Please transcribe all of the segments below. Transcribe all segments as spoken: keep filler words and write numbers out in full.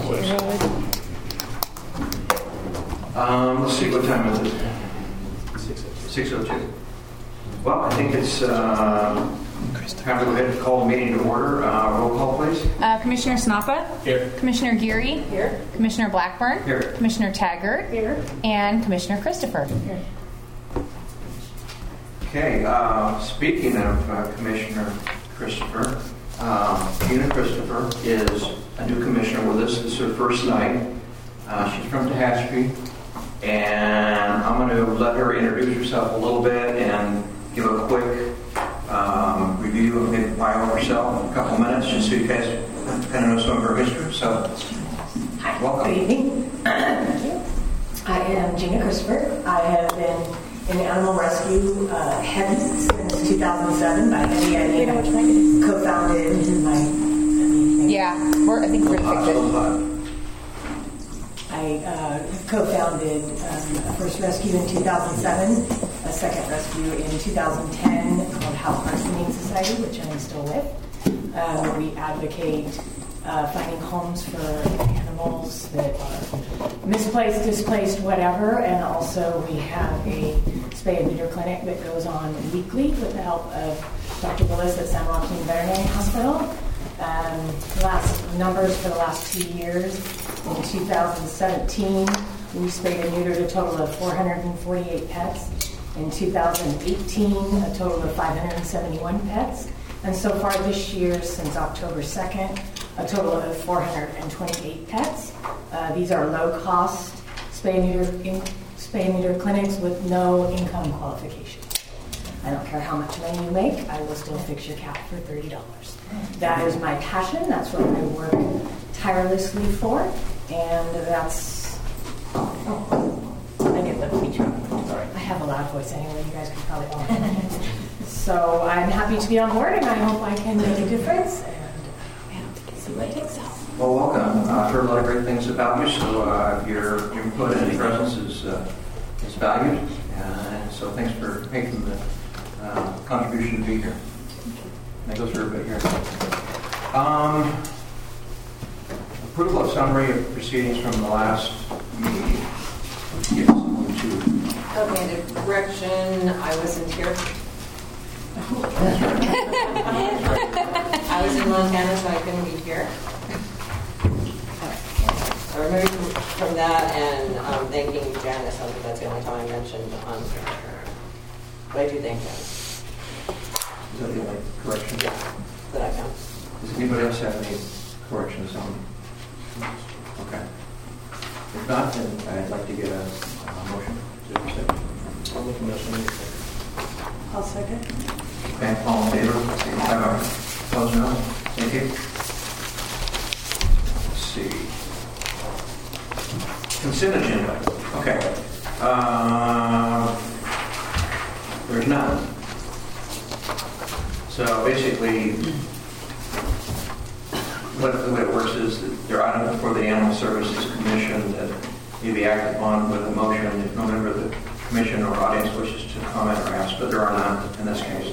please. Um, let's see, what time is it? six oh two. Well, I think it's uh, time to go ahead and call the meeting to order. Uh, roll call, please. Uh, Commissioner Snappa? Here. Commissioner Geary? Here. Commissioner Blackburn? Here. Commissioner Taggart? Here. And Commissioner Christopher? Here. Okay, uh, speaking of uh, Commissioner Christopher, um, Gina Christopher is a new commissioner with us. This is her first night. Uh, she's from Tehachapi, and I'm going to let her introduce herself a little bit and give a quick um, review of the bio of herself, a couple minutes, just so you guys kind of know some of her history. So, Hi. welcome. Good evening. Thank you. I am Gina Christopher. I have been in animal rescue uh, heavy since two thousand seven by Eddie Eddie. I co-founded my. Yeah, we're, I think we're going to fix it. I uh, co-founded um, a first rescue in two thousand seven, a second rescue in two thousand ten called House Parks Humane Society, which I'm still with. Um, we advocate uh, finding homes for animals that are misplaced, displaced, whatever, and also we have a spay and neuter clinic that goes on weekly with the help of Doctor Willis at San Joaquin Veterinary Hospital. Um, last numbers for the last two years. In two thousand seventeen, we spayed and neutered a total of four hundred forty-eight pets. In two thousand eighteen, a total of five hundred seventy-one pets. And so far this year, since October second, a total of four hundred twenty-eight pets. Uh, these are low-cost spay and neuter, in, spay and neuter clinics with no income qualification. I don't care how much money you make, I will still fix your cat for thirty dollars. That is my passion. That's what I work tirelessly for. And that's... Oh, I get the feature. Sorry. I have a loud voice anyway. You guys can probably all hear it. So I'm happy to be on board, and I hope I can make a difference. And see what it takes out. Well, welcome. Uh, I've heard a lot of great things about you, so uh, your input and presence is, uh, is valued. Uh, and so thanks for making the uh, contribution to be here. That goes through a bit here. Um, approval of summary of proceedings from the last meeting. Yes, to Okay, the correction, I wasn't here. I was in Montana, so I couldn't be here. I removed from that and um, thanking Janice. I think that's the only time I mentioned on but I do thank Janice. Is that the only correction? Yeah, that I found. Does anybody else have any corrections on? Okay. If not, then I'd like to get a uh, motion. I'll make a motion. I'll second. Okay, all in favor? Signify by opposed, no. Thank you. Let's see. Consent agenda. Okay. Uh, there's none. So basically, what the way it works is that there are items before the Animal Services Commission that may be acted upon with a motion if no member of the commission or audience wishes to comment or ask, but there are none in this case.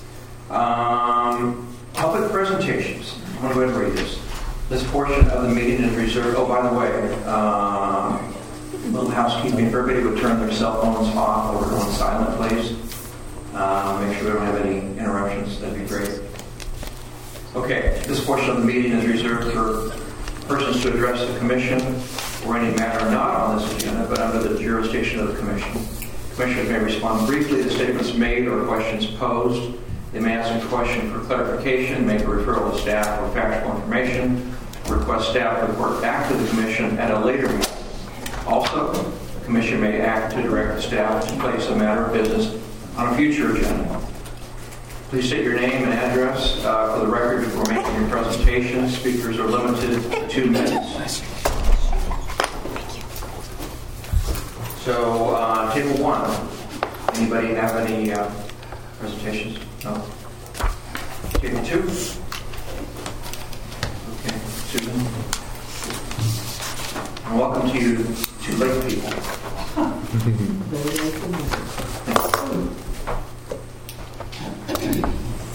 Um, public presentations. I'm going to go ahead and read this. This portion of the meeting is reserved. Oh, by the way, um, little housekeeping. If everybody would turn their cell phones off or on silent, please. Uh, make sure we don't have any interruptions. That'd be great. Okay, this portion of the meeting is reserved for persons to address the commission or any matter not on this agenda, but under the jurisdiction of the commission. Commissioners may respond briefly to statements made or questions posed. They may ask a question for clarification, make a referral to staff or factual information, request staff to report back to the commission at a later meeting. Also, the commission may act to direct the staff to place a matter of business on a future agenda. Please state your name and address uh, for the record before making your presentation. Speakers are limited to two minutes. So, uh, table one. Anybody have any uh, presentations? No. Table two. Okay, Susan. And welcome to you, two lake people.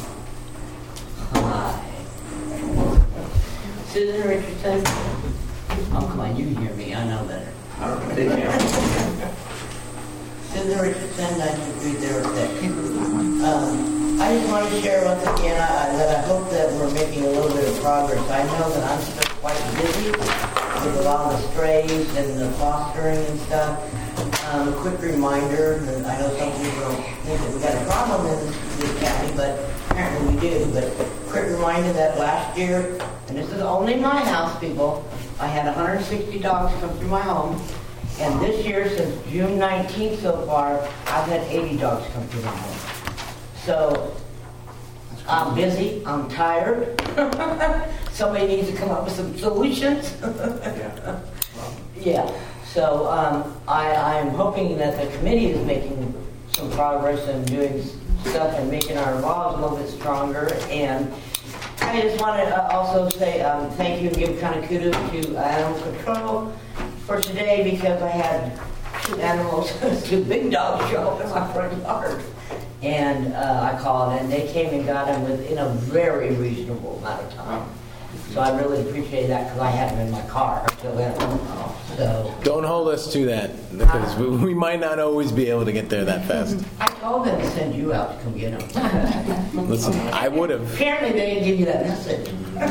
Susan Richardson. Oh, come on, you can hear me, I know better. I don't know, they can. Susan Richardson, ninety Street, there was that. Um, I just want to share once again I, that I hope that we're making a little bit of progress. I know that I'm still quite busy with a lot of the strays and the fostering and stuff. Um, a quick reminder, and I know some people don't think that we got a problem in this county, but apparently we do. But quick reminder that last year, and this is only my house, people, I had one hundred sixty dogs come through my home. And this year, since June nineteenth so far, I've had eighty dogs come through my home. So I'm busy, I'm tired. Somebody needs to come up with some solutions. Yeah. Yeah. So um, I, I'm hoping that the committee is making some progress and doing stuff and making our laws a little bit stronger. And I just want to uh, also say um, thank you and give kind of kudos to Animal Control for today, because I had two animals, two big dogs show up in my front yard. And uh, I called, and they came and got them within a very reasonable amount of time. So I really appreciate that, because I had them in my car until then. So Don't hold us to that, because we, we might not always be able to get there that fast. I told them to send you out to come get them. Listen, I would have. Apparently they didn't give you that message.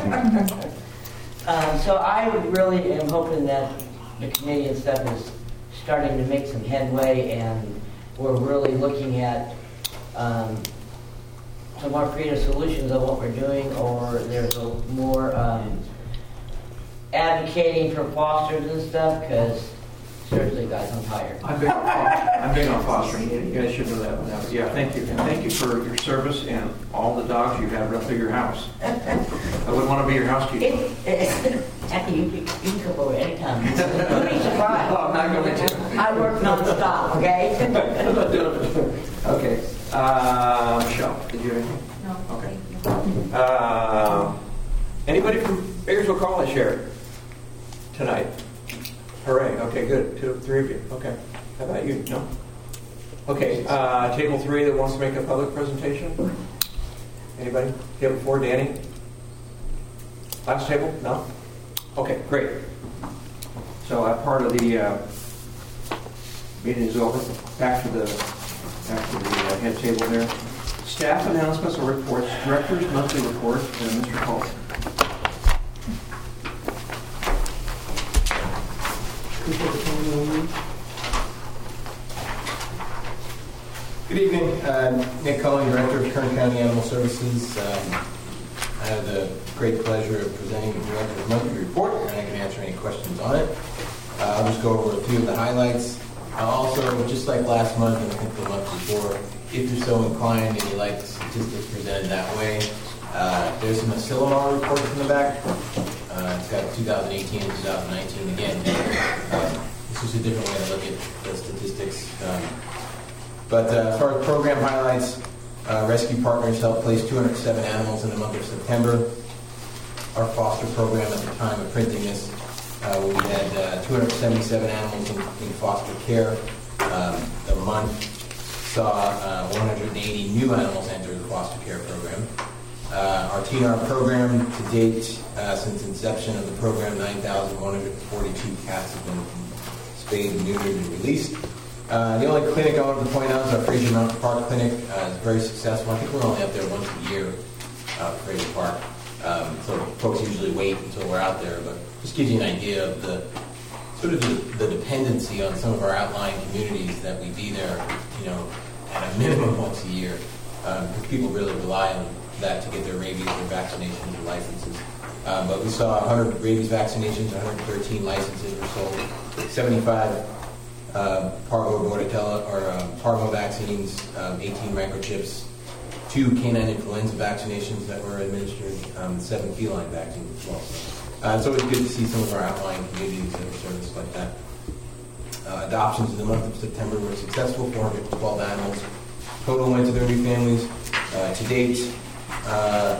um, so I really am hoping that the committee and stuff is starting to make some headway, and we're really looking at um, some more creative solutions on what we're doing, or there's a more um, advocating for fosters and stuff, because seriously guys, I'm tired. I'm big on fostering. I'm big on fostering. You guys should know that one out. Yeah, thank you. And thank you for your service and all the dogs you have run through your house. I wouldn't want to be your housekeeper. It, it, Jackie, you, you can come over anytime. You'd be surprised. No, I'm not going to. I work non-stop, okay? I'm not doing it. Okay. Uh, Michelle, did you have anything? No. Okay. Uh, anybody from Bakersville College here tonight? Hooray. Okay, good. Two, three of you. Okay. How about you? No? Okay. Uh, table three that wants to make a public presentation? Anybody? Table four, Danny? Last table? No? Okay, great. So that part of the uh, meeting is over. Back to the back to the uh, head table there. Staff announcements or reports. Director's monthly report. Uh, Mister Cole. Good evening. Uh, Nick Cullen, Director of Kern County Animal Services. Um, I have the great pleasure of presenting the Director's monthly report, and I can answer any questions on it. Uh, I'll just go over a few of the highlights. Uh, also, just like last month and I think the month before, if you're so inclined and you like the statistics presented that way, uh, there's an Asilomar report in the back. Uh, it's got two thousand eighteen and two thousand nineteen again. Um, this is a different way to look at the statistics. Um, but uh, as far as program highlights, uh, Rescue Partners helped place two hundred seven animals in the month of September. Our foster program at the time of printing this, uh, we had uh, two hundred seventy-seven animals in, in foster care. Um, the month saw uh, one hundred eighty new animals enter the foster care program. Uh, our T N R program to date, uh, since inception of the program, nine thousand one hundred forty-two cats have been spayed, neutered, and released. Uh, the only clinic I wanted to point out is our Fraser Mountain Park Clinic. Uh, it's very successful. I think we're only up there once a year out at Fraser Park. Um, so folks usually wait until we're out there, but just gives you an idea of the sort of the, the dependency on some of our outlying communities that we be there, you know, at a minimum once a year. Um, because people really rely on that to get their rabies, their vaccinations, and licenses. Um, but we saw one hundred rabies vaccinations, one hundred thirteen licenses were sold, seventy-five uh, parvo bordetella or um, parvo vaccines, um, eighteen microchips, two canine influenza vaccinations that were administered, um, seven feline vaccines as well. So, uh, it's always good to see some of our outlying communities that are serviced like that. Uh, adoptions in the month of September were successful, four hundred twelve animals. Total went to their new families. Uh, to date, uh,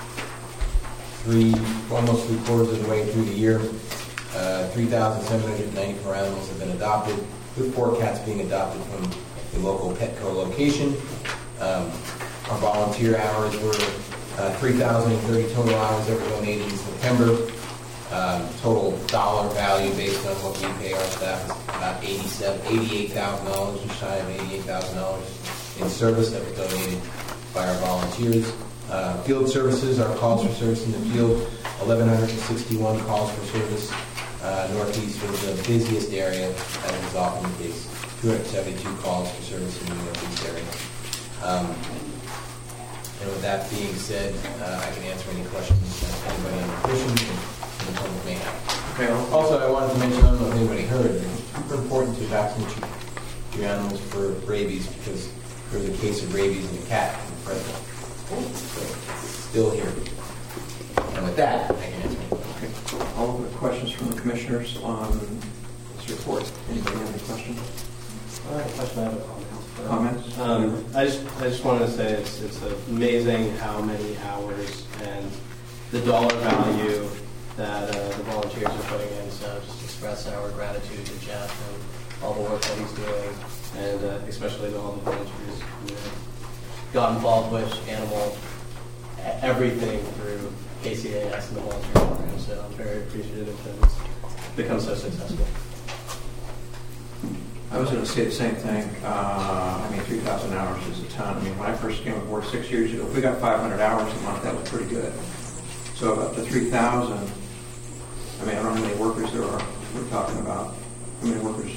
three, almost three quarters of the way through the year, uh, three thousand seven hundred ninety-four animals have been adopted, with four cats being adopted from a local Petco location. Um, our volunteer hours were uh, three thousand thirty total hours that were donated in September. Um, total dollar value based on what we pay our staff is about eighty-seven, eighty-eight thousand dollars, just shy of eighty-eight thousand dollars in service that was donated by our volunteers. Uh, field services, our calls for service in the field, eleven sixty-one calls for service. Uh, Northeast was the busiest area, as is often the case. two hundred seventy-two calls for service in the Northeast area. Um, and with that being said, uh, I can answer any questions that anybody in the commission and the public may have. Okay, I'll- Also, I wanted to mention, I don't know if anybody heard, it's super important to vaccinate your, your animals for rabies because there's a case of rabies in a cat in Fresno. So, still here. And with that, I can answer any questions. okay. All of the questions from the commissioners on this report. Anybody have any questions? I have a question. I have a comment. Comments? Um, I just I just wanted to say it's it's amazing how many hours and the dollar value that uh, the volunteers are putting in. So just express our gratitude to Jeff and all the work that he's doing, and uh, especially to all the volunteers who got involved with animal everything through K C A S and the volunteer program. So I'm very appreciative that it's become so successful. I was going to say the same thing. Uh, I mean, three thousand hours is a ton. I mean, when I first came aboard six years ago, if we got five hundred hours a month, that was pretty good. So up to three thousand, I mean, I don't know how many workers there are we're talking about. How many workers?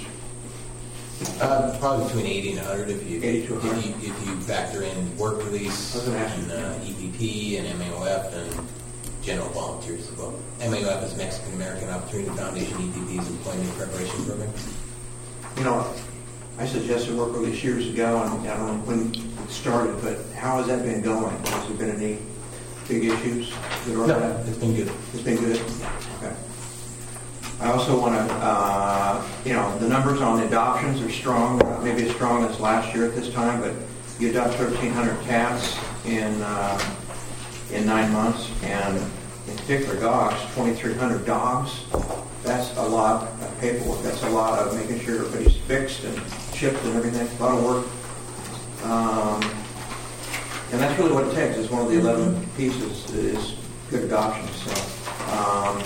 Uh, probably between eighty and one hundred if you, eighty to one hundred. if you, if you factor in work release I was gonna ask you. and uh, E P P and M A O F and general volunteers as well. M A O F is Mexican American Opportunity Foundation, E P P is Employment Preparation Program. You know, I suggested work release years ago, and I don't know when it started, but how has that been going? Has there been any big issues? Good or No, bad? it's been good. It's been good? Okay. I also want to, uh, you know, the numbers on the adoptions are strong, not maybe as strong as last year at this time, but you adopt thirteen hundred cats in uh, in nine months, and in particular dogs, twenty-three hundred dogs. That's a lot of paperwork. That's a lot of making sure everybody's fixed and chipped and everything. A lot of work. Um, and that's really what it takes. It's one of the eleven pieces is good adoption. So um,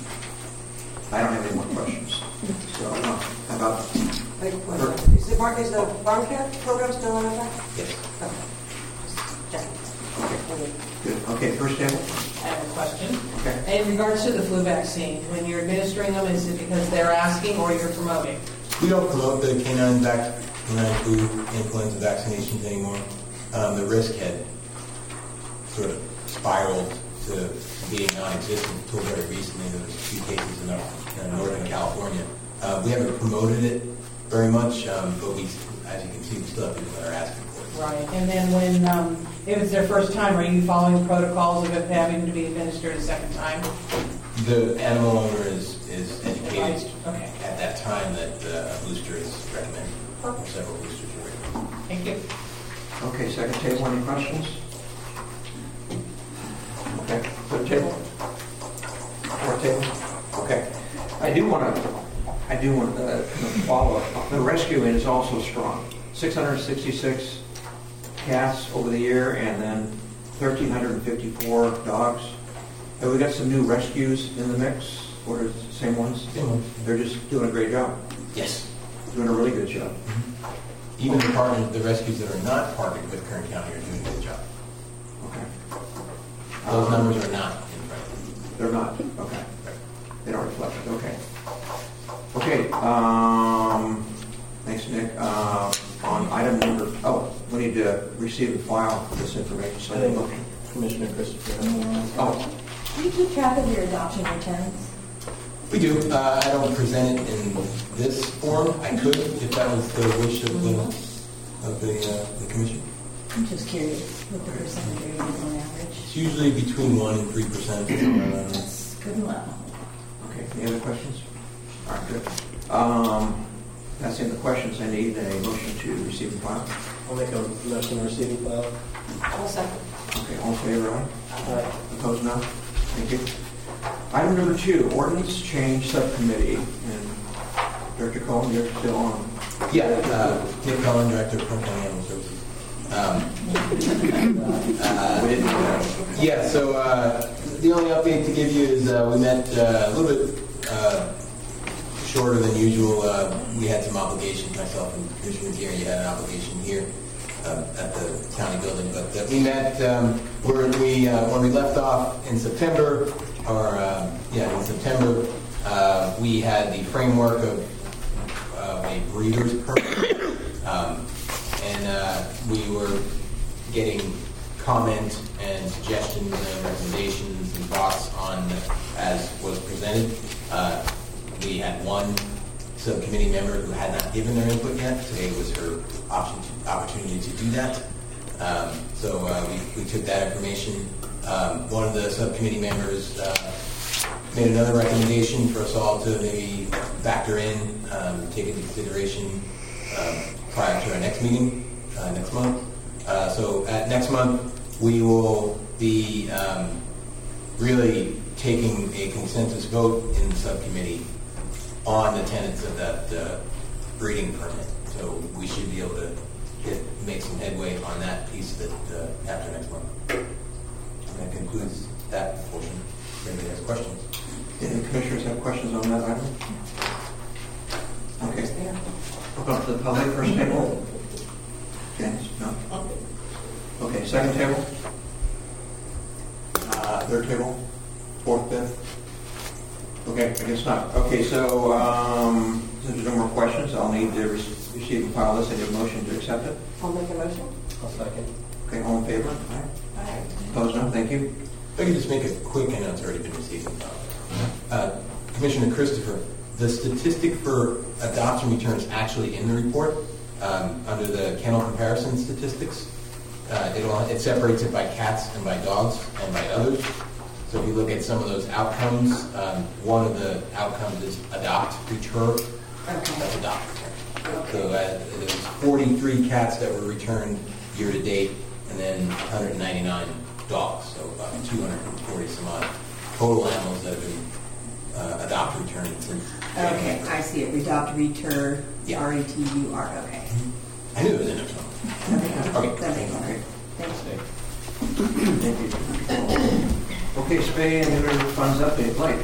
I don't have any more questions. So uh, how about Wait, wait, wait. Is the farm, is the farm care program still in effect? Yes. Okay. Just checking. Okay. good? Okay, first table. I have a question. Okay. In regards to the flu vaccine, when you're administering them, is it because they're asking or you're promoting? We don't promote the canine, vac- canine flu influenza vaccinations anymore. Um, the risk had sort of spiraled to being non-existent until very recently. There was a few cases in, our, in Northern California. Uh, we haven't promoted it very much, um, but we, as you can see, we still have people that are asking for it. Right. And then when, um, if it's their first time, are you following protocols of it having to be administered a second time? The animal owner is, is educated Okay. at that time that uh, a booster is recommended, or several boosters are recommended. Thank you. Okay, second table. Any questions? Okay, third table. Fourth table. Okay. I do want to. I do want to follow up. The rescuing is also strong. six hundred sixty-six cats over the year, and then one thousand three hundred fifty-four dogs. Have we got some new rescues in the mix, or is it the same ones? Same ones. They're just doing a great job. Yes. Doing a really good job. Even the partners, the rescues that are not partnered with Kern County are doing a good job. Okay. Those Um, numbers are not in front of you. They're not. Okay. They don't reflect it. Okay. Okay. Um, thanks, Nick. Uh, on item number, oh, we need to receive and file this information. So I think Commissioner Christopher. oh, Do you keep track of your adoption returns? We do. Uh, I don't present it in this form. I could, if that was the wish of the, of the, uh, the commission. I'm just curious what the percentage is on average. It's usually between one and three percent. That's good and low. okay. Any other questions? All right, good. Um, that's in the questions. I need a motion to receive and file. I'll make a motion to receive and file. I'll second. Okay. All in favor, aye? Aye. Opposed, no? Thank you. Item number two, ordinance change subcommittee. And Director Cohen, you're still on. Yeah, uh, Nick Cullen, Director of Kern County Animal Services. Um, uh, We didn't do that. yeah, so uh, the only update to give you is uh, we met uh, a little bit uh, shorter than usual. Uh, we had some obligations, myself and Commissioner Gary had an obligation here uh, at the county building. But uh, we met, um, where we, uh, when we left off in September, or uh, yeah, in September, uh, we had the framework of uh, a breeder's permit. Um, and uh, we were getting comment and suggestions and recommendations and thoughts on as was presented. Uh, we had one subcommittee member who had not given their input yet. Today was her option to, opportunity to do that. Um, so uh, we, we took that information. Um, one of the subcommittee members uh, made another recommendation for us all to maybe factor in, um, take into consideration um, prior to our next meeting uh, next month. Uh, so at next month, we will be um, really taking a consensus vote in the subcommittee on the tenets of that uh, breeding permit. So we should be able to get, make some headway on that piece of it uh, after next month. And that concludes that portion. If anybody has questions. Any commissioners have questions on that item? Okay. Open up to the public. First table. Janice? No? Okay, second table? Uh, third table? Fourth, fifth? Okay, I guess not. Okay, so um, since there's no more questions, I'll need to re- receive and file this. I need a motion to accept it. I'll make a motion. I'll second. Okay, all in favor? Aye. Aye. Opposed? No? Thank you. If I could just make a quick, I know it's already been received. Uh, Commissioner Christopher, the statistic for adoption returns actually in the report um, under the kennel comparison statistics. Uh, it, all, it separates it by cats and by dogs and by others. So if you look at some of those outcomes, um, one of the outcomes is adopt, return. Okay. That's adopt, return. So uh, there was forty-three cats that were returned year to date, and then one hundred ninety-nine dogs. So about two hundred forty some odd total animals that have been uh, adopt, returned since. Okay, I see it. Adopt, retur, Yeah. R E T U R. Okay. I knew it was in there somewhere. Okay. That makes sense. Thanks. Thank you. Okay, spay and neuter funds update. Blake.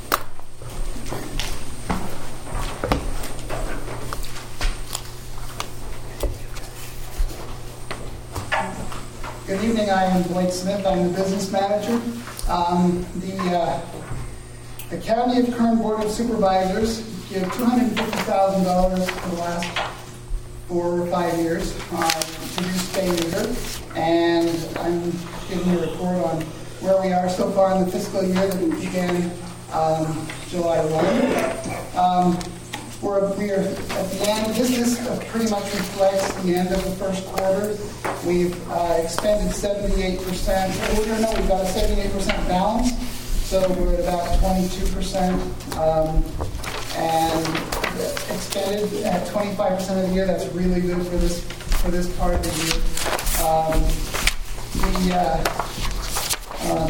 Good evening, I am Blake Smith, I'm the business manager. Um, the, uh, the County of Kern Board of Supervisors give two hundred fifty thousand dollars for the last four or five years uh, to do spay neuter, and I'm giving you a report on where we are so far in the fiscal year that began um, July first. Um, We're, we are at the end. This, this pretty much reflects the end of the first quarter. We've uh, expended seventy-eight percent. Believe it or not, we've got a seventy-eight percent balance, so we're at about twenty-two percent. Um, and expended at twenty-five percent of the year. That's really good for this for this part of the year. Um, the uh, um,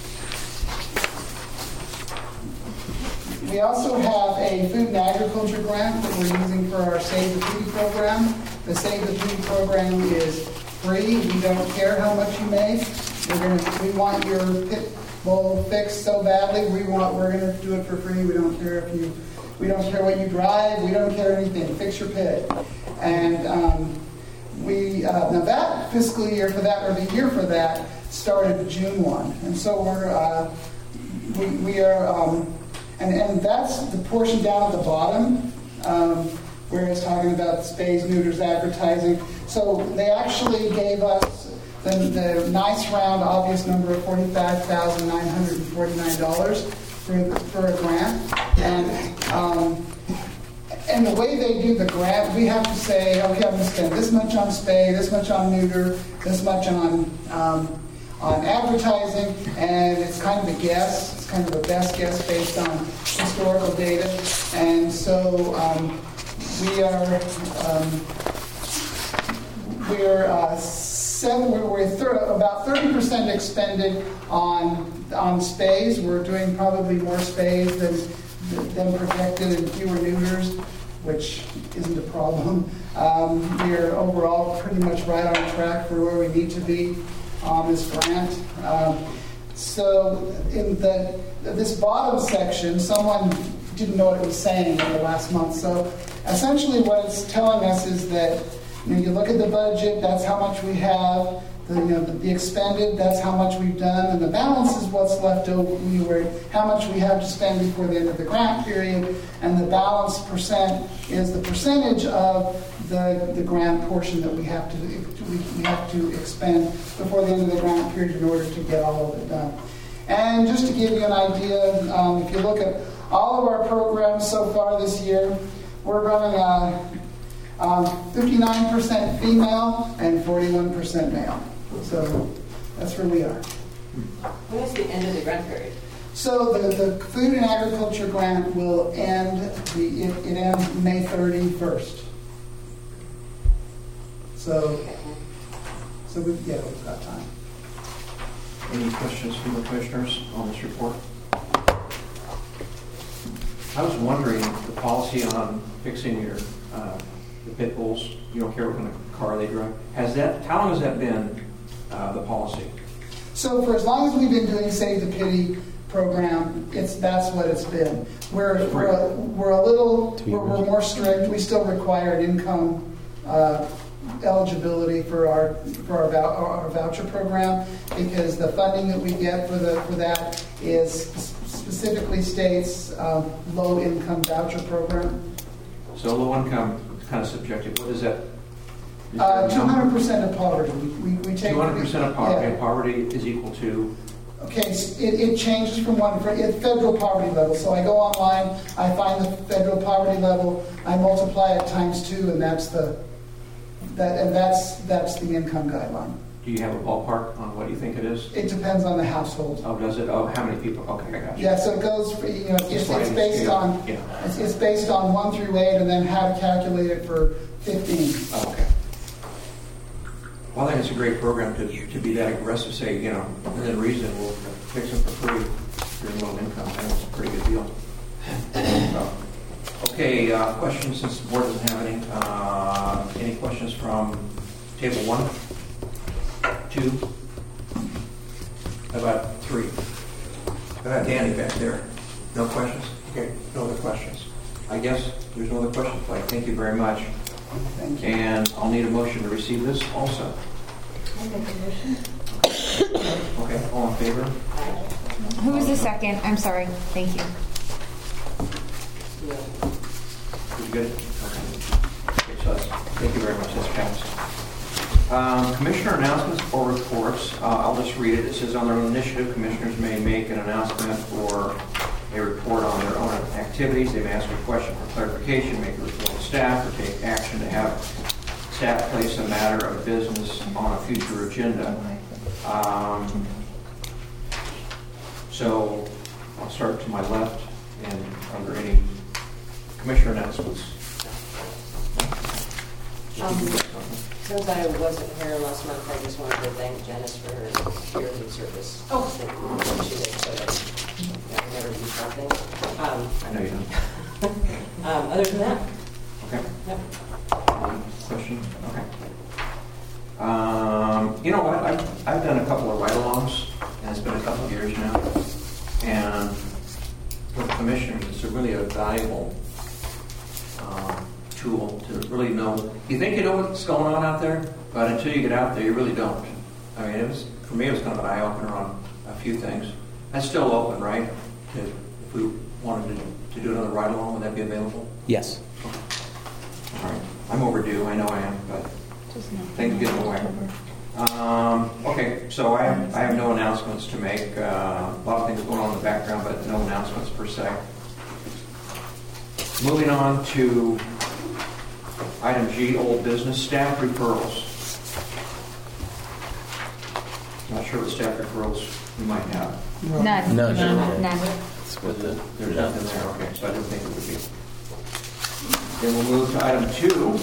We also have a food and agriculture grant that we're using for our Save the Foodie program. The Save the Foodie program is free. We don't care how much you make. We're gonna, we want your pit bull fixed so badly. We want, we're going to do it for free. We don't care if you, we don't care what you drive. We don't care anything. Fix your pit. And um, we uh, now that fiscal year for that, or the year for that, started June first. And so we're uh, we, we are. Um, And, and that's the portion down at the bottom, um, where it's talking about spays, neuters, advertising. So they actually gave us the, the nice round, obvious number of forty-five thousand nine hundred forty-nine dollars for, for a grant. And um, and the way they do the grant, we have to say, okay, I'm going to spend this much on spay, this much on neuter, this much on um, on advertising, and it's kind of a guess. It's kind of a best guess based on historical data. And so um, we are um, we're uh, seven. We're, we're thir- about thirty percent expended on on spays. We're doing probably more spays than than projected, and fewer neuters, which isn't a problem. Um, we're overall pretty much right on track for where we need to be on this grant. Um, so in the this bottom section, someone didn't know what it was saying in the last month. So essentially what it's telling us is that, you know, you look at the budget, that's how much we have. The, you know, the, the expended, that's how much we've done, and the balance is what's left over, we were, how much we have to spend before the end of the grant period, and the balance percent is the percentage of the, the grant portion that we have to we, we have to expend before the end of the grant period in order to get all of it done. And just to give you an idea, um, if you look at all of our programs so far this year, we're running a um, fifty-nine percent female and forty-one percent male. So that's where we are. When is the end of the grant period? So the, the Food and Agriculture Grant will end, the, it, it ends May thirty-first. So, so we, yeah, we've got time. Any questions from the commissioners on this report? I was wondering, the policy on fixing your uh, the pit bulls, you don't care what kind of car they drive, has that, how long has that been uh, the policy? So for as long as we've been doing Save the Pity program, it's that's what it's been. We're we're a, we're a little we're, we're more strict. We still require income uh, eligibility for our for our, vou- our voucher program, because the funding that we get for the for that is specifically states um, low income voucher program. So low income, kind of subjective. What is that? Uh, two hundred percent of poverty. We, we, we take two hundred percent of poverty. Yeah. And poverty is equal to? Okay, so it, it changes from one, it's federal poverty level. So I go online, I find the federal poverty level, I multiply it times two, and that's the that and that's that's the income guideline. Do you have a ballpark on what you think it is? It depends on the household. Oh, does it? Oh, how many people? Okay, I got you. Yeah, so it goes for, you know, it's, it's based scale. on Yeah. it's, it's based on one through eight, and then how to calculate it for fifteen. Oh, okay. Well, I think it's a great program to, to be that aggressive, say, you know, within reason, we'll fix them for free if you're in low income. I think it's a pretty good deal. So, okay, uh, questions since the board doesn't have any. Uh, any questions from table one, two? How about three? How about Danny back there? No questions? Okay, no other questions. I guess there's no other questions. Like, thank you very much. Thank you. And I'll need a motion to receive this also. I make a motion. Okay, all in favor? Who was the second? I'm sorry. Thank you. Who's good? Okay. Okay, so that's, thank you very much. That's passed. Um, commissioner announcements or reports. Uh, I'll just read it. It says, on their own initiative, commissioners may make an announcement or a report on their own activities. They may ask a question for clarification, make a report to staff, or take action to have staff place a matter of business on a future agenda. Um, so I'll start to my left, and are there any commissioner announcements? Um, since I wasn't here last month, I just wanted to thank Janice for her yearly service. Oh, she did so that I never do something. Um, I know you don't. um, other than that, Okay. yep. Um, question? Okay. Um, you know what? I've, I've done a couple of ride-alongs, and it's been a couple of years now. And for the commissioners, it's a really a valuable um, tool to really know. You think you know what's going on out there, but until you get out there, you really don't. I mean, it was for me, it was kind of an eye-opener on a few things. That's still open, right? To, if we wanted to, to do another ride-along, would that be available? Yes. Okay. All right. I'm overdue. I know I am, but things get in the way. Um, okay, so I have, I have no announcements to make. Uh, a lot of things going on in the background, but no announcements per se. Moving on to item G, old business, staff referrals. Not sure what staff referrals we might have. None. None. None. None. There's nothing there. Okay, so I didn't think it would be. Then we'll move to item two.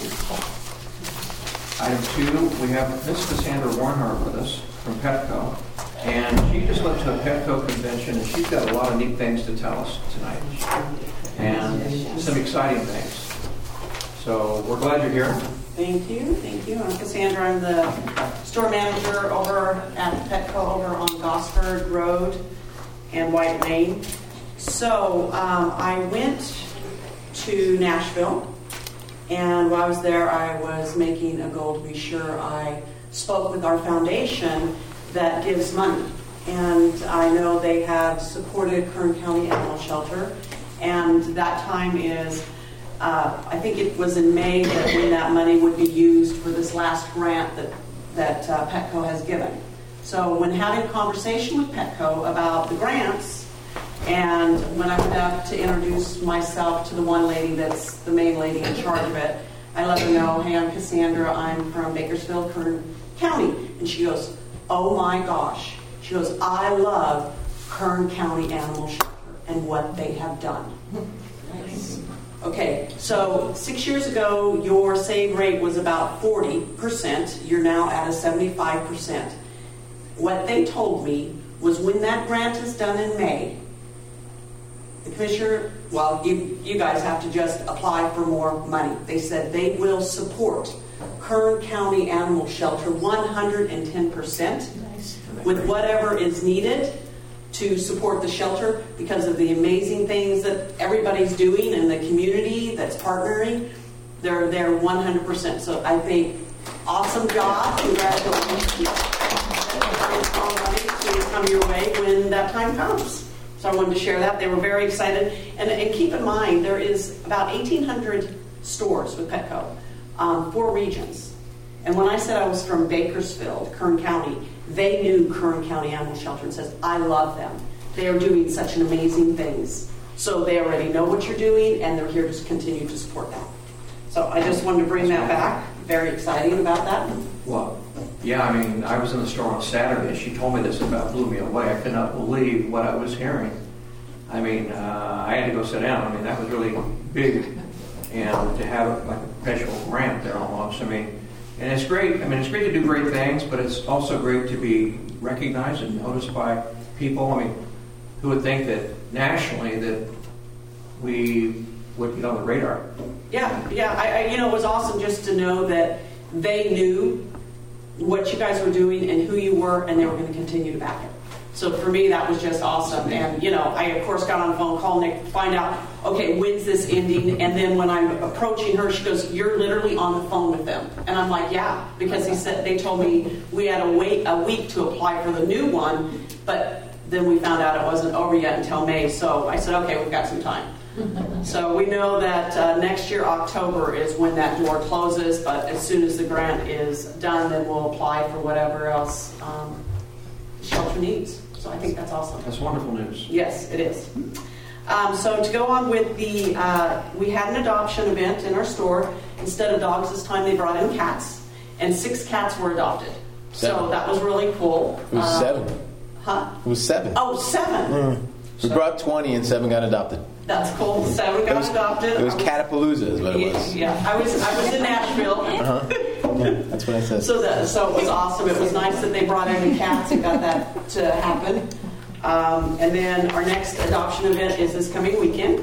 Item two, we have Miss Cassandra Warnhart with us from Petco. And she just went to a Petco convention, and she's got a lot of neat things to tell us tonight. And some exciting things. So we're glad you're here. Thank you, thank you. I'm Cassandra. I'm the store manager over at Petco over on Gosford Road and White Lane. So um, I went to Nashville, and while I was there, I was making a goal to be sure I spoke with our foundation that gives money. And I know they have supported Kern County Animal Shelter, and that time is, uh, I think it was in May that when that money would be used for this last grant that, that uh, Petco has given. So when having a conversation with Petco about the grants, and when I went up to introduce myself to the one lady that's the main lady in charge of it, I let her know, hey, I'm Cassandra, I'm from Bakersfield, Kern County. And she goes, oh my gosh. She goes, I love Kern County Animal Shelter and what they have done. Nice. Okay, so six years ago, your save rate was about forty percent. You're now at a seventy-five percent. What they told me was when that grant is done in May, the commissioner, well, you, you guys have to just apply for more money. They said they will support Kern County Animal Shelter one hundred ten percent with whatever is needed to support the shelter because of the amazing things that everybody's doing in the community that's partnering. They're there one hundred percent. So I think awesome job. Congratulations. All money to come your way when that time comes. So I wanted to share that. They were very excited. And, and keep in mind, there is about eighteen hundred stores with Petco, um, four regions. And when I said I was from Bakersfield, Kern County, they knew Kern County Animal Shelter and says, I love them. They are doing such an amazing things. So they already know what you're doing, and they're here to continue to support that. So I just wanted to bring that back. Very exciting about that. Well, yeah, I mean, I was in the store on Saturday. She told me this, and about blew me away. I could not believe what I was hearing. I mean, uh, I had to go sit down. I mean, that was really big. And to have like a perpetual grant there almost, I mean, and it's great. I mean, it's great to do great things, but it's also great to be recognized and noticed by people. I mean, who would think that nationally that we would get on the radar? Yeah, yeah. I, I, you know, it was awesome just to know that they knew what you guys were doing and who you were, and they were going to continue to back it. So for me, that was just awesome. And, you know, I, of course, got on the phone, called Nick to find out, okay, when's this ending? And then when I'm approaching her, she goes, you're literally on the phone with them. And I'm like, yeah, because he said they told me we had to wait a week to apply for the new one, but then we found out it wasn't over yet until May. So I said, okay, we've got some time. So we know that uh, next year, October, is when that door closes, but as soon as the grant is done, then we'll apply for whatever else um, the shelter needs. So I think that's awesome. That's wonderful news. Yes, it is. Um, so to go on with the, uh, we had an adoption event in our store. Instead of dogs this time, they brought in cats, and six cats were adopted. Seven. So that was really cool. It was uh, seven. Huh? It was seven. Oh, seven. Mm. We brought twenty and seven got adopted. That's cool. Seven got it was, adopted. It was Catapalooza is what it was. Yeah, I was I was in Nashville. Uh-huh. Yeah, that's what I said. So that so it was awesome. It was nice that they brought in the cats and got that to happen. Um, and then our next adoption event is this coming weekend.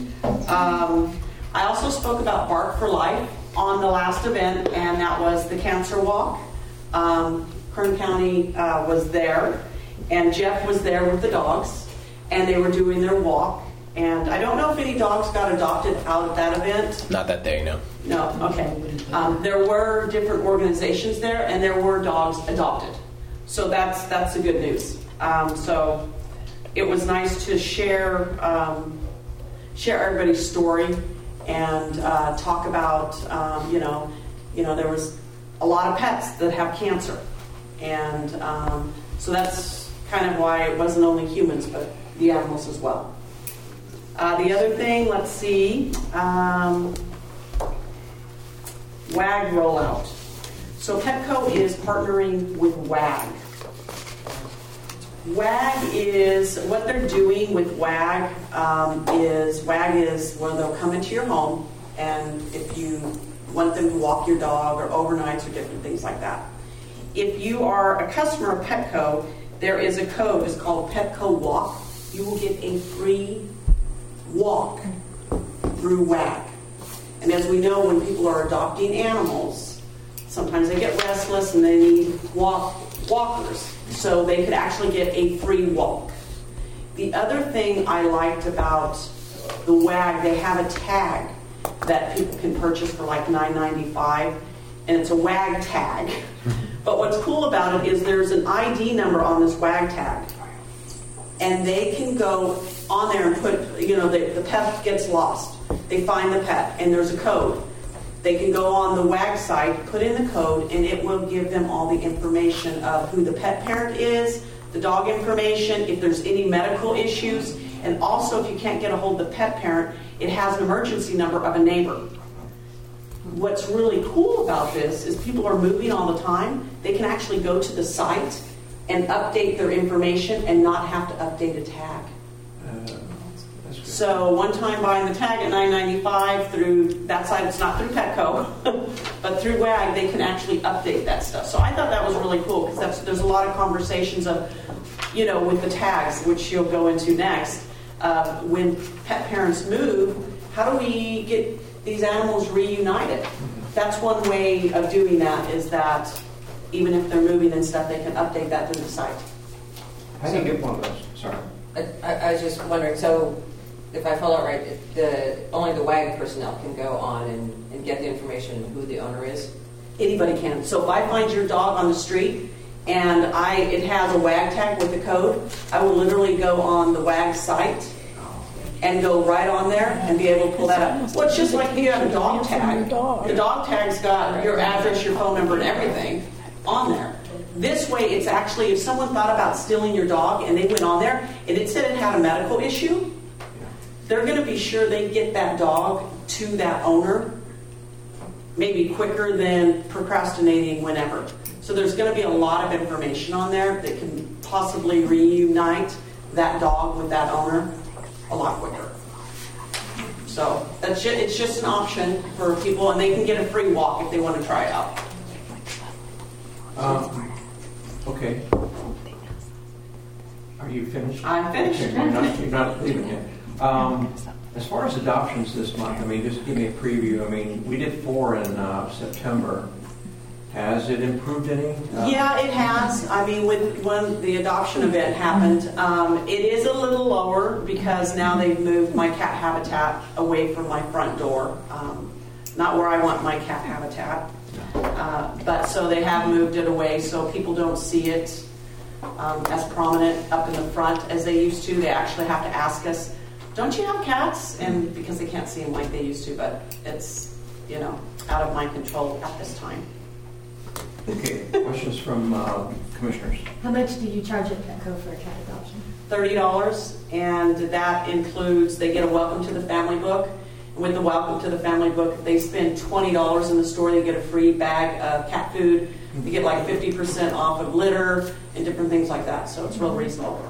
Um, I also spoke about Bark for Life on the last event, and that was the cancer walk. Um, Kern County uh, was there, and Jeff was there with the dogs, and they were doing their walk. And I don't know if any dogs got adopted out at that event. Not that day, no. No, okay. Um, there were different organizations there, and there were dogs adopted. So that's that's the good news. Um, so it was nice to share um, share everybody's story and uh, talk about um, you know you know there was a lot of pets that have cancer, and um, so that's kind of why it wasn't only humans but the animals as well. Uh, the other thing, let's see, um, WAG rollout. So Petco is partnering with WAG. WAG is, what they're doing with WAG um, is, WAG is where they'll come into your home, and if you want them to walk your dog or overnights or different things like that. If you are a customer of Petco, there is a code, it's called Petco Walk. You will get a free walk through WAG. And as we know, when people are adopting animals, sometimes they get restless and they need walk walkers. So they could actually get a free walk. The other thing I liked about the WAG, they have a tag that people can purchase for like nine ninety-five, and it's a WAG tag. But what's cool about it is there's an I D number on this WAG tag, and they can go on there and put, you know, the, the pet gets lost. They find the pet, and there's a code. They can go on the WAG site, put in the code, and it will give them all the information of who the pet parent is, the dog information, if there's any medical issues, and also if you can't get a hold of the pet parent, it has an emergency number of a neighbor. What's really cool about this is people are moving all the time. They can actually go to the site and update their information and not have to update a tag. So one time buying the tag at nine ninety-five through that site, it's not through Petco, but through WAG, they can actually update that stuff. So I thought that was really cool because that's, there's a lot of conversations of, you know, with the tags, which you'll go into next. Uh, when pet parents move, how do we get these animals reunited? That's one way of doing that, is that even if they're moving and stuff, they can update that through the site. How do you get one of those? Sorry. I, I, I was just wondering, so if I follow it right, the only the WAG personnel can go on and, and get the information of who the owner is? Anybody can. So if I find your dog on the street and I it has a WAG tag with the code, I will literally go on the WAG site and go right on there and be able to pull that up. Well, it's just like if you have a dog tag. The dog tag's got your address, your phone number, and everything on there. This way, it's actually, if someone thought about stealing your dog and they went on there and it said it had a medical issue, they're going to be sure they get that dog to that owner maybe quicker than procrastinating whenever. So there's going to be a lot of information on there that can possibly reunite that dog with that owner a lot quicker. So that's just, it's just an option for people, and they can get a free walk if they want to try it out. Um, okay. Are you finished? I'm finished. Okay, you're, not, you're not leaving yet. Um, as far as adoptions this month, I mean, just give me a preview. I mean, we did four in uh, September. Has it improved any? Uh, yeah, it has. I mean, with, when the adoption event happened, um, it is a little lower because now they've moved my cat habitat away from my front door. Um, not where I want my cat habitat. Uh, but so they have moved it away so people don't see it um, as prominent up in the front as they used to. They actually have to ask us, don't you have cats? And because they can't see them like they used to, but it's, you know, out of my control at this time. Okay, questions from uh, commissioners? How much do you charge at Petco for a cat adoption? thirty dollars, and that includes, they get a welcome to the family book. With the welcome to the family book, if they spend twenty dollars in the store, they get a free bag of cat food. You get like fifty percent off of litter and different things like that, so it's real reasonable.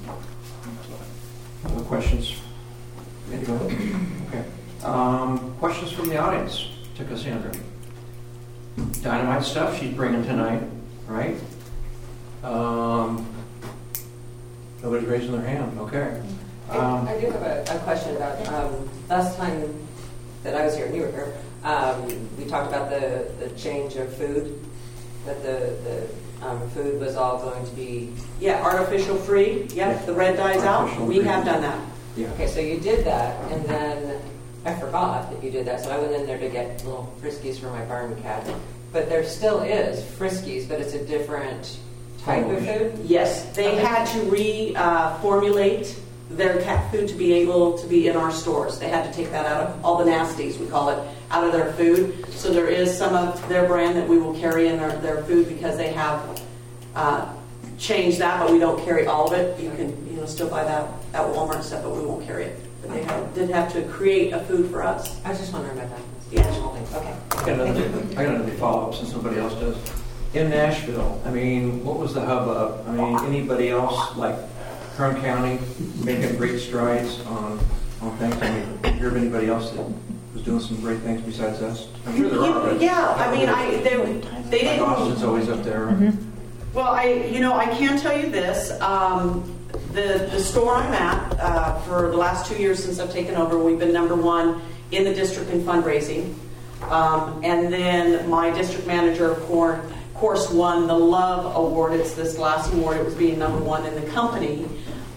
Other questions? Ready to go? Okay. Um, questions from the audience to Cassandra? Dynamite stuff she's bringing tonight, right? Um, nobody's raising their hand. Okay. Um, I, I do have a, a question about um, last time that I was here and you were here. Um, we talked about the, the change of food, that the, the um, food was all going to be yeah artificial free. Yep, yeah. The red dye's out. We free. have done that. Yeah. Okay, so you did that, and then I forgot that you did that, so I went in there to get little Friskies for my barn cat. But there still is Friskies, but it's a different type oh, of food? Yes, they okay. had to re-formulate uh, their cat food to be able to be in our stores. They had to take that out of all the nasties, we call it, out of their food. So there is some of their brand that we will carry in their, their food because they have uh, changed that, but we don't carry all of it. You can you know still buy that at Walmart and stuff, but we won't carry it. But they have, did have to create a food for us. I was just wondering about that. Yeah. Okay. I got another, I got another follow-up since nobody else does. In Nashville, I mean, what was the hubbub? I mean, anybody else, like Kern County, making great strides on, on things? I mean, did you hear of anybody else that was doing some great things besides us? I'm sure there are. But yeah, I mean, I they, they didn't. Austin's always up there. Mm-hmm. Well, I you know I can tell you this. Um, the the store I'm at uh, for the last two years since I've taken over, we've been number one in the district in fundraising. Um, and then my district manager, of course, won the Love Award. It's this last award. It was being number one in the company.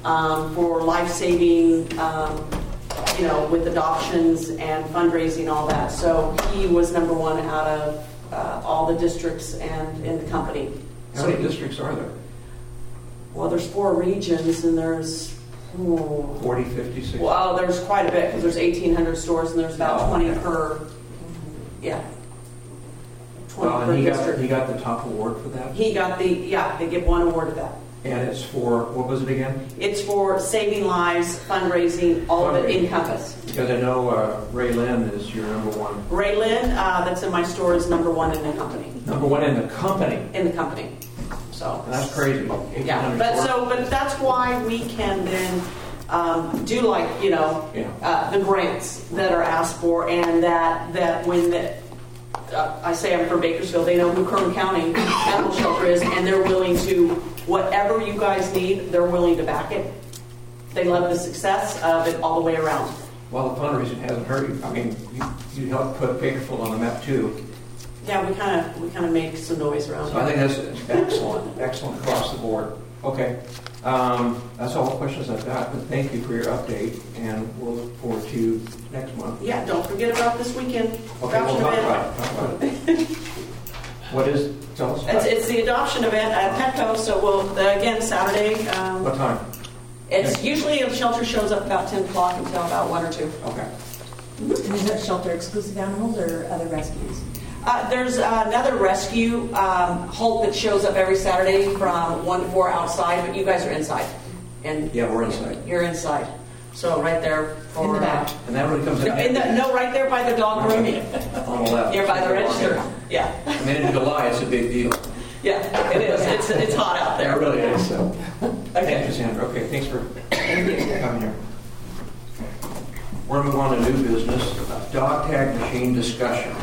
um, for life-saving, um, you know, with adoptions and fundraising, all that. So he was number one out of uh, all the districts and in the company. How So many districts are there? Well, there's four regions, and there's oh, forty, fifty, sixty? well, there's quite a bit because there's eighteen hundred stores, and there's about Oh, twenty okay. per. Yeah. twenty Well, per and he got, district. he got the top award for that? He got the yeah. They get one award of that. And it's for, what was it again? It's for saving lives, fundraising, all of it Fundraising. encompass. Because I know uh, Ray Lynn is your number one. Ray Lynn, uh, that's in my store, is number one in the company. Number one in the company. In the company. So. And that's crazy. Yeah, but so, but that's why we can then um, do like, you know, Yeah. uh, the grants that are asked for, and that, that when the, uh, I say I'm from Bakersfield, they know who Kern County Animal Shelter is, and they're willing to, whatever you guys need, they're willing to back it. They love the success of it all the way around. Well, the fundraising hasn't hurt you. I mean, you, you helped put Bakerfield on the map too. Yeah, we kind of, we kind of make some noise around So I here. think that's excellent, excellent across the board. Okay, um, that's all the questions I've got, but thank you for your update, and we'll look forward to next month. Yeah, don't forget about this weekend. Okay, we'll adoption talk event. about it, talk about it. What is, tell us about It's, it. it's the adoption event at Petco, so we'll, uh, again, Saturday. Um, What time? It's usually, the shelter shows up about ten o'clock until about one or two. Okay. And is that shelter exclusive animals or other rescues? Uh, there's uh, another rescue, um, Holt, that shows up every Saturday from one to four outside, but you guys are inside. And Yeah, we're inside. You're inside. So right there for... In the back. uh, And that really comes in. no, in the, no, right there by the dog grooming. On the left. You're by the register. Yeah. I mean, in July, it's a big deal. Yeah, it is. It's, it's hot out It there. really is, so. Thank Okay. you, Sandra. Okay, thanks for coming here. We're going to move on to new business, uh, dog tag machine discussion.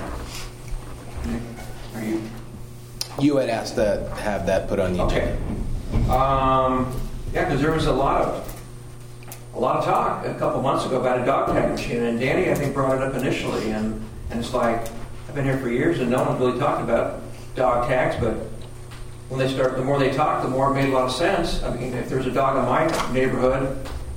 Nick, are you? You had asked to have that put on the Okay. agenda. Um, yeah, because there was a lot of, a lot of talk a couple months ago about a dog tag machine, and Danny, I think, brought it up initially, and, and it's like, I've been here for years, and no one's really talked about dog tags, but when they start, the more they talk, the more it made a lot of sense. I mean, if there's a dog in my neighborhood,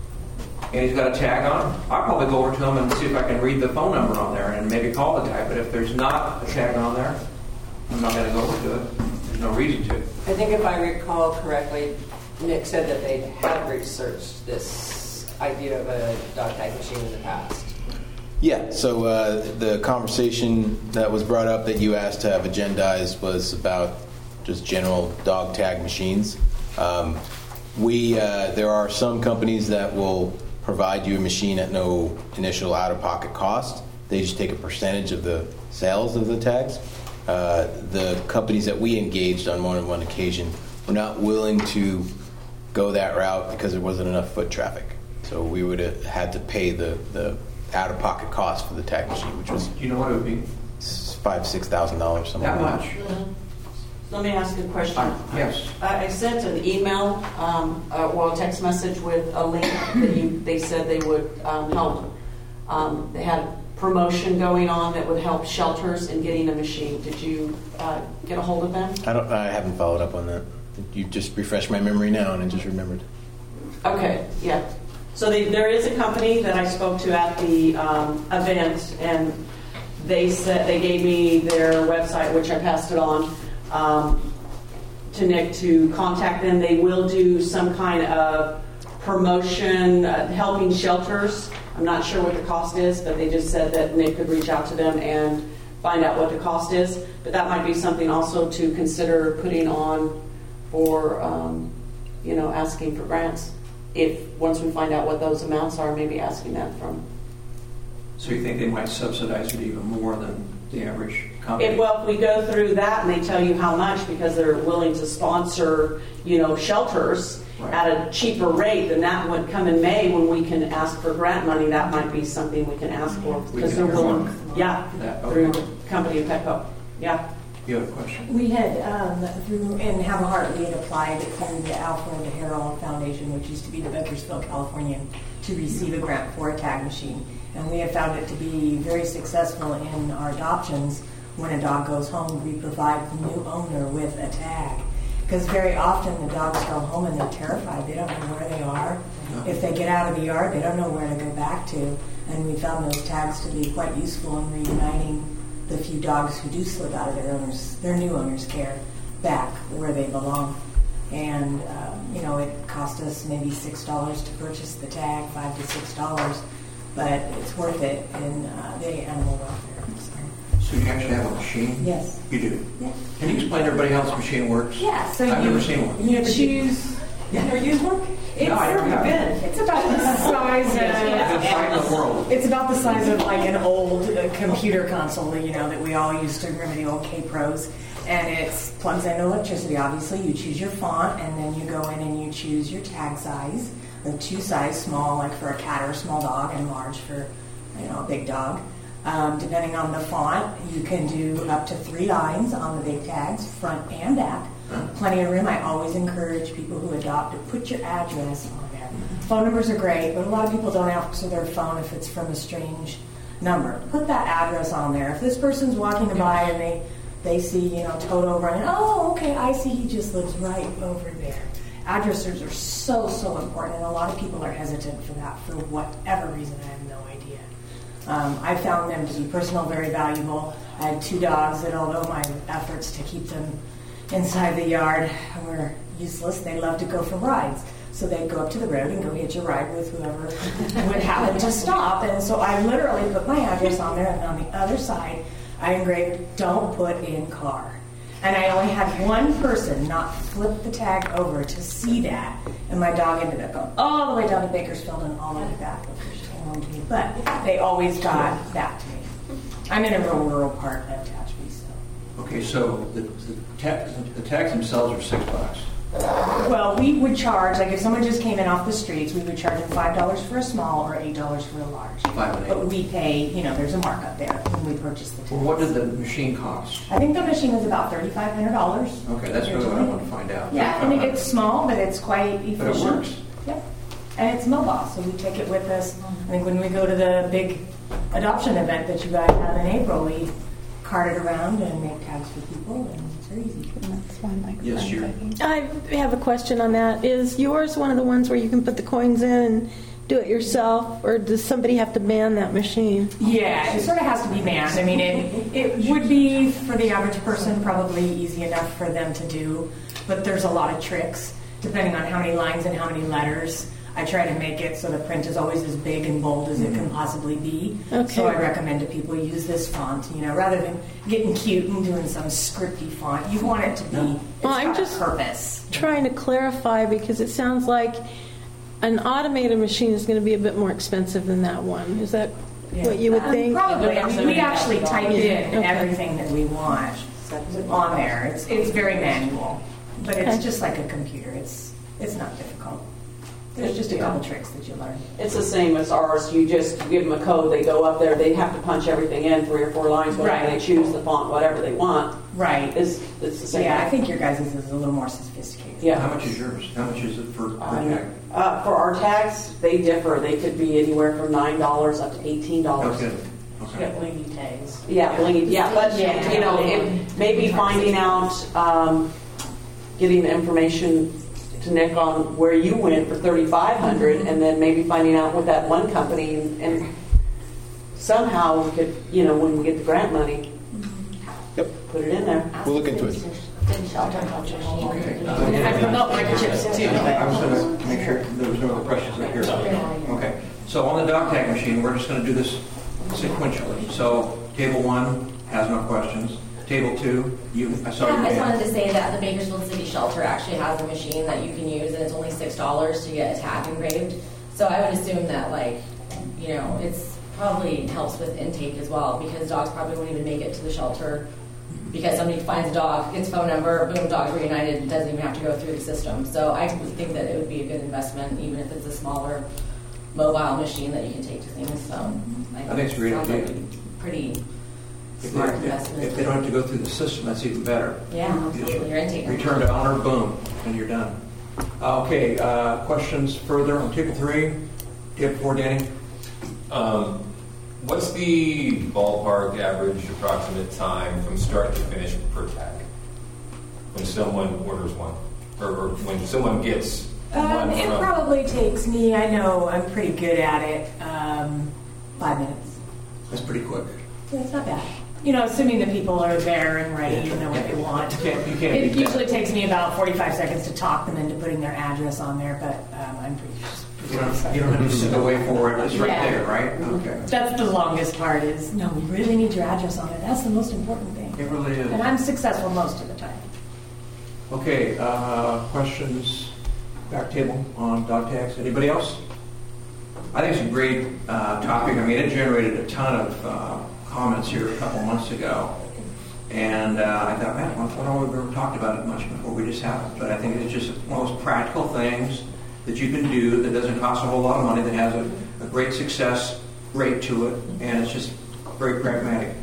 and he's got a tag on, I'll probably go over to him and see if I can read the phone number on there and maybe call the guy, but if there's not a tag on there, I'm not going to go over to it. There's no reason to. I think if I recall correctly, Nick said that they had researched this idea of a dog tag machine in the past. Yeah, so uh, the conversation that was brought up that you asked to have agendized was about just general dog tag machines. Um, we uh, there are some companies that will provide you a machine at no initial out-of-pocket cost. They just take a percentage of the sales of the tags. Uh, the companies that we engaged on more than one occasion were not willing to go that route because there wasn't enough foot traffic. So we would have had to pay the, the out-of-pocket cost for the tag machine, which was Do you know what it would be? five, six thousand dollars, something That like much? Mm-hmm. Let me ask you a question. Uh, yes. Uh, I sent an email, um, uh, well, a text message with a link that you, they said they would um, help. Um, they had a promotion going on that would help shelters in getting a machine. Did you uh, get a hold of them? I don't. I haven't followed up on that. You just refreshed my memory now, and I just remembered. Okay, yeah. So they, there is a company that I spoke to at the um, event, and they said they gave me their website, which I passed it on um, to Nick to contact them. They will do some kind of promotion, uh, helping shelters. I'm not sure what the cost is, but they just said that Nick could reach out to them and find out what the cost is. But that might be something also to consider putting on for, um, you know, asking for grants. If once we find out what those amounts are, maybe asking that from. So you think they might subsidize it even more than the average company? If, well, if we go through that and they tell you how much because they're willing to sponsor, you know, shelters Right. at a cheaper rate, then that would come in May when we can ask for grant money. That might be something we can ask for We because can they're willing. earmark Yeah, that, through okay. the company of Petco. Yeah. You have a question? We had, um, through, in Have a Heart, we had applied through the Alfred Harrell Foundation, which used to be the Bakersfield, California, to receive a grant for a tag machine. And we have found it to be very successful in our adoptions. When a dog goes home, we provide the new owner with a tag. Because very often the dogs go home and they're terrified. They don't know where they are. If they get out of the yard, they don't know where to go back to. And we found those tags to be quite useful in reuniting the few dogs who do slip out of their owners, their new owners' care, back where they belong. And, um, you know, it cost us maybe six dollars to purchase the tag, five to six dollars, but it's worth it in uh, the animal welfare. So. So you actually have a machine? Yes. You do? Yeah. Can you explain to everybody how this machine works? Yeah, so I've you, never seen one. you choose. You never used one? It's, No, I never have. it's about the size of I've been fighting the world. It's about the size of like an old uh, computer console, you know, that we all used to remember, the old K-Pros. And it plugs into electricity, obviously. You choose your font, and then you go in and you choose your tag size. The two size, small, like for a cat or a small dog, and large for, you know, a big dog. Um, depending on the font, you can do up to three lines on the big tags, front and back. Plenty of room. I always encourage people who adopt to put your address on there. Phone numbers are great, but a lot of people don't answer their phone if it's from a strange number. Put that address on there. If this person's walking by and they, they see, you know, Toto running, oh, okay, I see he just lives right over there. Addresses are so, so important, and a lot of people are hesitant for that for whatever reason. I have no idea. Um, I found them to be personal, very valuable. I had two dogs that, although my efforts to keep them inside the yard were useless, they loved to go for rides. So they'd go up to the road and go hitch a ride with whoever would happen to stop. And so I literally put my address on there, and on the other side, I engraved, don't put in car. And I only had one person not flip the tag over to see that. And my dog ended up going all the way down to Bakersfield and all the way back before she came home to me. But they always got back to me. I'm in a real rural part of Tehachapi, so. Okay, so the, the, ta- the tags themselves are six bucks. Well, we would charge, like if someone just came in off the streets, we would charge them five dollars for a small or eight dollars for a large. Five and eight. But we pay, you know, there's a markup there when we purchase the tags. Well, what did the machine cost? I think the machine is about thirty-five hundred dollars. Okay, that's really what I want to find out. Yeah, and it's small, but it's quite efficient. But it works. Yep. And it's mobile, so we take it with us. I think when we go to the big adoption event that you guys have in April, we cart it around and make tags for people, and it's very easy. Yes, you're. I have a question on that. Is yours one of the ones where you can put the coins in and do it yourself, or does somebody have to man that machine? Yeah, it sort of has to be manned. I mean, it, it would be, for the average person, probably easy enough for them to do, but there's a lot of tricks, depending on how many lines and how many letters. I try to make it so the print is always as big and bold as it can possibly be. Okay. So I recommend to people use this font, you know, rather than getting cute and doing some scripty font. You want it to be, it's Well, I'm got just a purpose. trying to clarify, because it sounds like an automated machine is going to be a bit more expensive than that one. Is that what you would Um, think? Probably. I mean, we actually type in Okay. everything that we want on there. It's it's very manual, but it's Okay. just like a computer. It's it's not difficult. There's just a couple tricks that you learn. It's the same as ours. You just give them a code. They go up there. They have to punch everything in, three or four lines, whatever Right. they choose, the font, whatever they want. Right. It's, it's the same. Yeah, I think your guys' is a little more sophisticated. Yeah. How much is yours? How much is it for per Um, tag? uh, for our tags, they differ. They could be anywhere from nine dollars up to eighteen dollars. Okay. Okay. blingy tags. Yeah, blingy. Yeah, but Yeah. you know, it, maybe finding out, um, getting the information to Nick on where you went for thirty-five hundred dollars, and then maybe finding out with that one company, and, and somehow we could, you know, when we get the grant money, Yep. put it in there. We'll look into it. Okay. I promote microchips too. I was going to make sure there was no other questions up here. Okay. So on the dog tag machine, we're just going to do this sequentially. So table one has no questions. Table two, you, I saw Yeah, your I just hand. wanted to say that the Bakersfield City Shelter actually has a machine that you can use, and it's only six dollars to get a tag engraved. So I would assume that, like, you know, it's probably helps with intake as well, because dogs probably won't even make it to the shelter because somebody finds a dog, gets phone number, boom, dog's reunited, doesn't even have to go through the system. So I would think that it would be a good investment, even if it's a smaller mobile machine that you can take to things. So I think it's a great sounds idea. like a pretty If smart they, investment. if, if they don't have to go through the system, that's even better. Yeah, You just absolutely. Your intake. return to owner, boom, and you're done. Uh, okay, uh, questions further on table three? Table four, Danny? Um, what's the ballpark average approximate time from start to finish per tag? when someone orders one? Or, or when someone gets Um, one it from... probably takes me, I know I'm pretty good at it, um, five minutes. That's pretty quick. Yeah, it's not bad. You know, assuming the people are there and ready and know what they want. You can't, you can't It beat usually that. takes me about forty-five seconds to talk them into putting their address on there, but um, I'm pretty, pretty You don't, you don't have to sit away for it. It's right Yeah. there, right? Okay. That's the longest part is, no, we really need your address on there. That's the most important thing. It really is. And I'm successful most of the time. Okay, uh, questions, back table on dog tags? Anybody else? I think it's a great uh, topic. I mean, it generated a ton of uh, comments here a couple months ago. And uh, I thought, man, I don't know we've ever talked about it much before. We just haven't. But I think it's just one of those practical things that you can do that doesn't cost a whole lot of money, that has a, a great success rate to it, and it's just very pragmatic.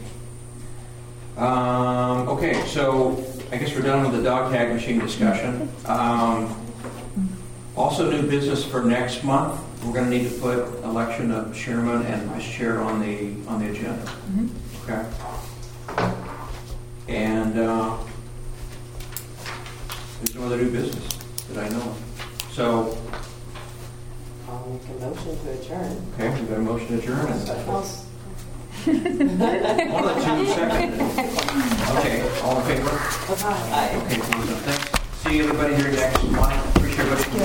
Um, okay, so I guess we're done with the dog tag machine discussion. Um, also, new business for next month. We're going to need to put election of chairman and vice chair on the on the agenda. Mm-hmm. Okay. And uh, there's no other new business that I know of. So, I'll make a motion to adjourn. okay, we've got a motion to adjourn. And I'll one of the two second. Okay, all in favor? Aye. Okay, thanks. See everybody here next month. Appreciate everybody.